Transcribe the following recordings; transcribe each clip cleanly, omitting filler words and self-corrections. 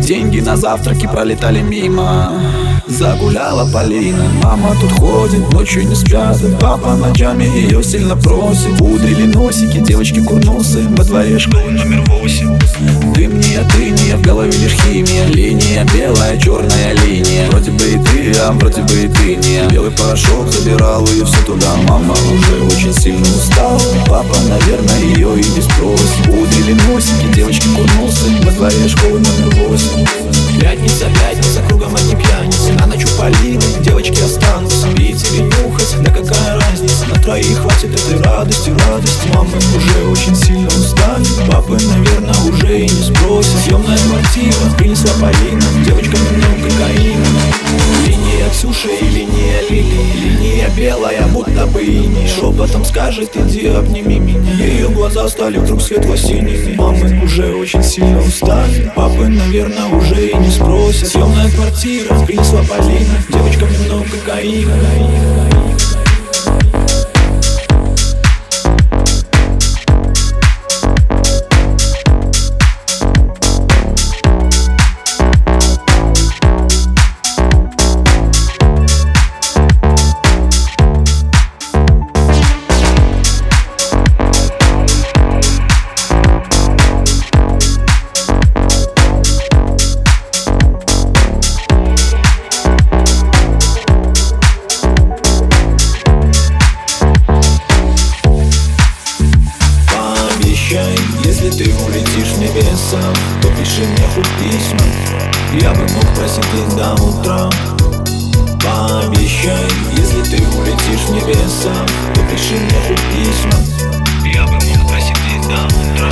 Деньги на завтраки пролетали мимо. Загуляла Полина, мама тут ходит, ночью не спят. Папа ночами ее сильно просит. Удрили носики, девочки курносы, во дворе школы номер 8. Дым не в голове лишь химия. Линия белая, черная линия. Вроде бы и ты, а вроде бы и ты не. Белый порошок забирал ее все туда. Мама уже очень сильно устала. Папа, наверное, ее и не спросит. Удрили носики, девочки курносы, во дворе школы номер 8. Пятница, кругом одни пьяницы. На ночь у Полины девочки останутся. Пить или нюхать, да какая разница. На троих хватит этой радости. Мамы уже очень сильно устали. Папы, наверное, уже и не спросят. Съемная квартира, принесла Полина девочкам много кокаина. Линия Ксюши и линия Лили. Линия белая, будто бы иней. Шепотом скажет: иди обними меня. Ее глаза стали вдруг светло-синими. Мамы уже очень сильно устали. Папы, наверное, уже и не спросят. Съемная квартира, принесла Полина девочкам много кокаина. Если ты улетишь в небеса, то пиши мне хоть письма. Я бы мог просидеть до утра. Пообещай, если ты улетишь в небеса, то пиши мне хоть письма. Я бы мог просидеть до утра.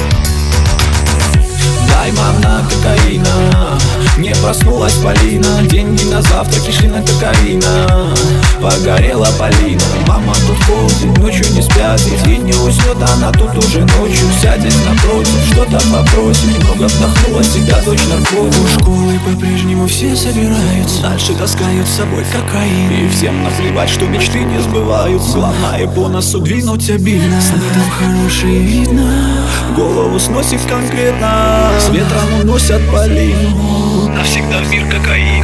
Дай, мама, кокаина. Не проснулась Полина. Деньги на завтраки шли на кокаина. Погорела Полина. Мама тут ходит, ночью не спят. И не уснет, она тут уже ночью сядет напротив, что-то попросит. Много вдохнула себя, дочь наркотик. У школы по-прежнему все собираются. Дальше таскают с собой кокаин. И всем наплевать, что мечты не сбываются. Главное по носу двинуть обильно. С видом хороший видно. Голову сносит конкретно. С ветром уносят Полину. Навсегда в мир кокаина.